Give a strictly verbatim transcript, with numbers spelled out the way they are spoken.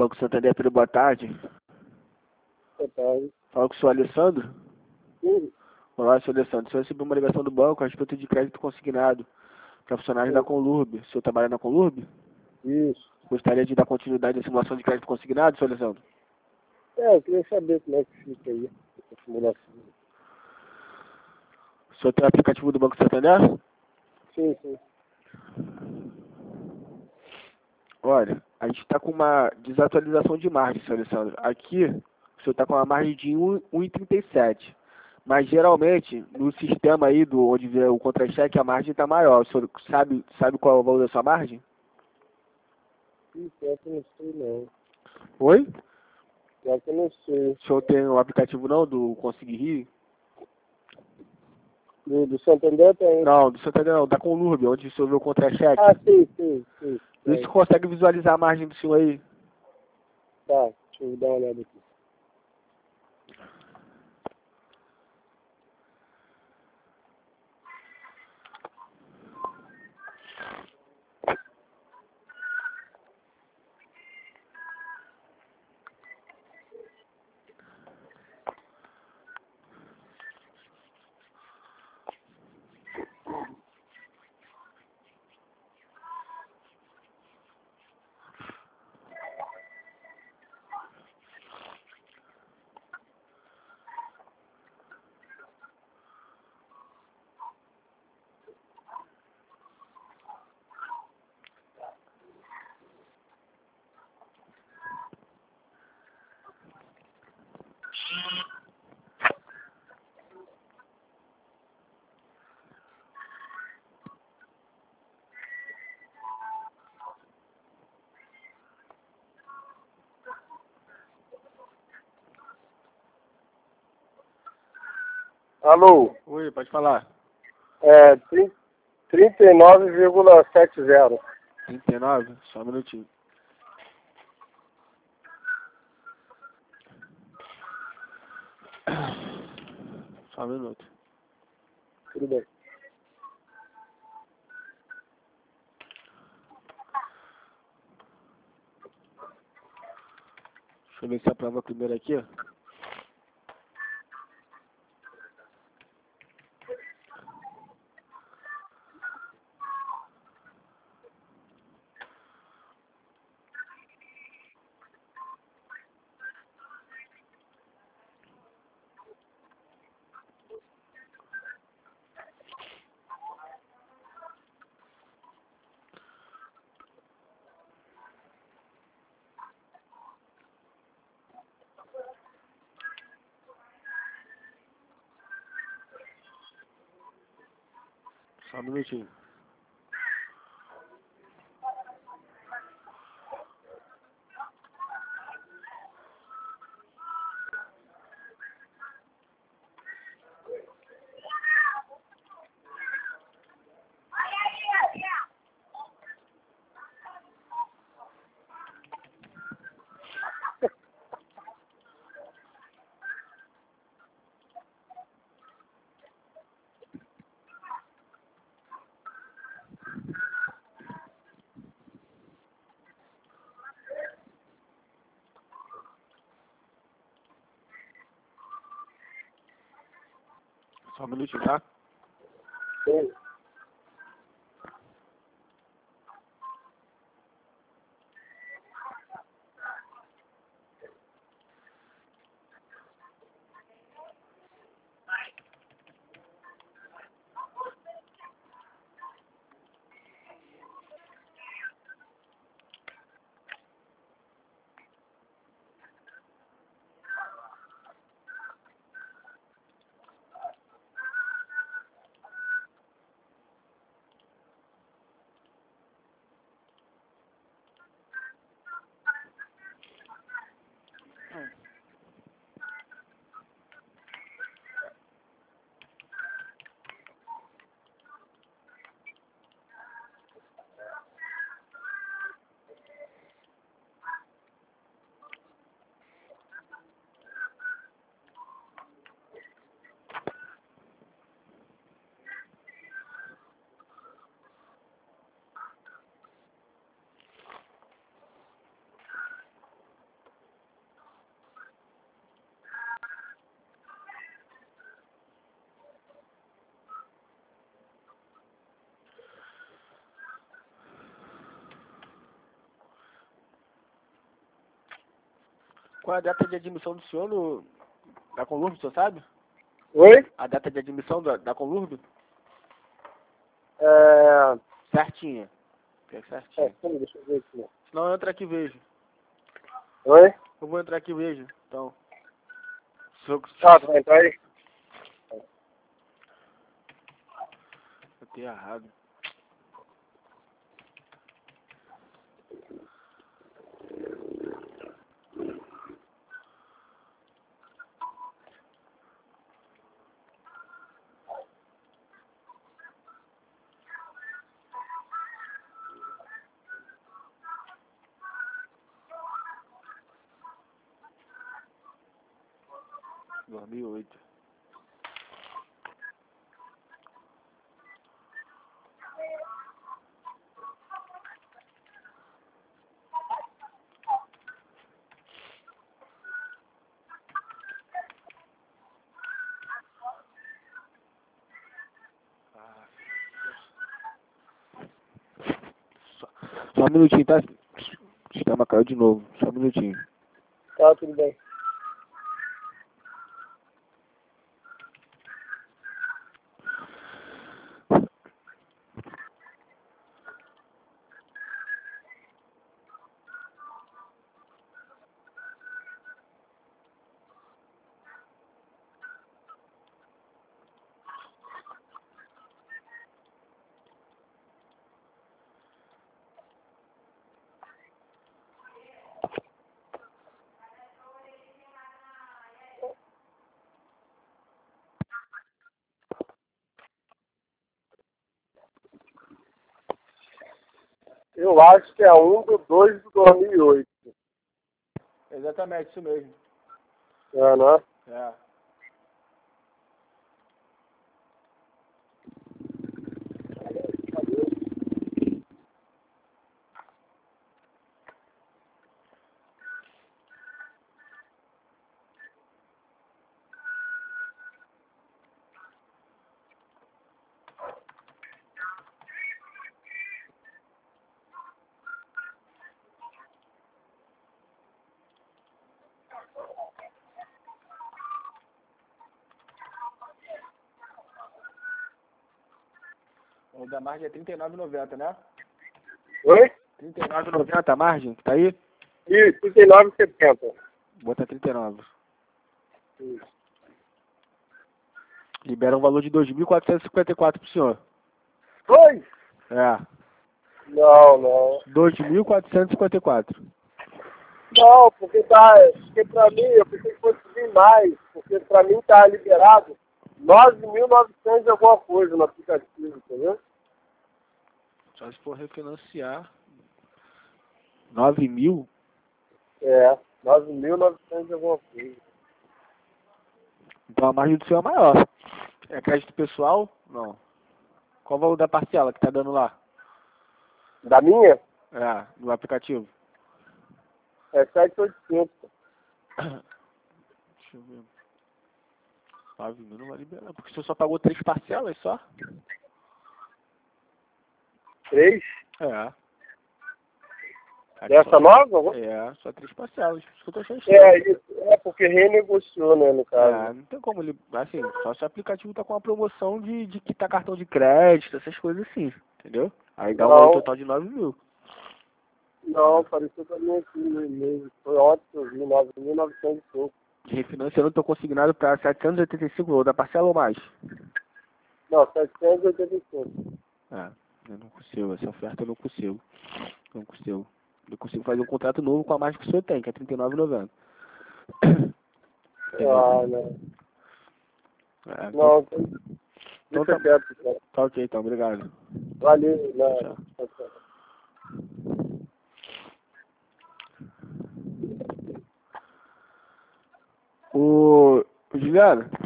Banco Santander, Pedro, boa tarde. Boa tarde. Fala com o senhor Alessandro. Sim. Olá, senhor Alessandro. O senhor recebeu uma ligação do banco a respeito de crédito consignado para funcionários da Conlurb. O senhor trabalha na Conlurb? Isso. Gostaria de dar continuidade à simulação de crédito consignado, senhor Alessandro? É, eu queria saber como é que fica aí a simulação. O senhor tem o aplicativo do Banco Santander? Sim, sim. Olha, a gente está com uma desatualização de margem, senhor Alessandro. Aqui, o senhor está com uma margem de um vírgula trinta e sete. Mas, geralmente, no sistema aí, do, onde vê o contra-cheque, a margem está maior. O senhor sabe, sabe qual é o valor da sua margem? Ih, pior que eu não sei, não. Oi? Pior que eu não sei. O senhor tem o aplicativo não, do Conseguir Rir? Do, do Santander tem. Não, do Santander não, da Conlurb, onde o senhor vê o contra-cheque. Ah, sim, sim, sim. Vê se consegue visualizar a margem do senhor aí. Tá, deixa eu dar uma olhada aqui. Alô? Oi, pode falar. É, trinta e nove vírgula setenta. trinta e nove? Só um minutinho. Só um minuto. Tudo bem. Deixa eu ver se aprova primeiro aqui, ó. Só um minutinho. Só um minutinho, tá? Sim. Qual é a data de admissão do senhor no, da Conlurb, o senhor sabe? Oi? A data de admissão da, da Conlurb? É... Certinha. Pega certinho. É, peraí, deixa eu ver aqui. Senão eu entro aqui e vejo. Oi? Eu vou entrar aqui e vejo. Então. Se eu, Tá, vai entrar aí? eu tenho errado. dois mil e oito. Ah, só, só um minutinho, tá? O sistema caiu de novo. Só um minutinho. Tá, tudo bem. Eu acho que é um do dois do dois mil e oito. Exatamente, isso mesmo. É, né? É. O da margem é trinta e nove reais e noventa centavos, né? Oi? trinta e nove reais e noventa centavos a margem, tá aí? Isso, trinta e nove e setenta. Bota trinta e nove. Isso. Libera um valor de dois mil quatrocentos e cinquenta e quatro pro senhor. Oi? É. Não, não. dois mil quatrocentos e cinquenta e quatro. Não, porque tá. Porque pra mim, eu pensei que fosse vir mais. Porque pra mim tá liberado nove mil e novecentos e alguma coisa no aplicativo, entendeu? Só se for refinanciar. nove mil? É, nove mil e novecentos e alguma coisa. Então a margem do senhor é maior. É crédito pessoal? Não. Qual o valor da parcela que tá dando lá? Da minha? É, no aplicativo. É sete mil e oitocentos. Deixa eu ver. nove mil não vai liberar. Porque o senhor só pagou três parcelas só? Três? É. Aqui Dessa só- nova? É, só três parcelas. Por isso que eu tô achando É, estranho. isso. É porque renegociou, né, no É, caso. não tem como ele. Assim, só se o aplicativo tá com uma promoção de, de quitar cartão de crédito, essas coisas assim, entendeu? Aí dá um valor Não, total de nove mil. não, apareceu também aqui no e-mail. Foi ontem que eu vi, nove mil e novecentos e pouco. De refinanciando, eu tô consignado para setecentos e oitenta e cinco valor da parcela ou mais. Não, setecentos e oitenta e cinco. É, eu não consigo, essa oferta eu não consigo. Não consigo. Eu consigo fazer um contrato novo com a margem que o senhor tem, que é trinta e nove reais e noventa centavos. Ah, não. É, então, Não, então deixa tá, quieto, cara. tá ok, então, obrigado. Valeu, Tchau. né? Tchau, tchau. O, o Juliano,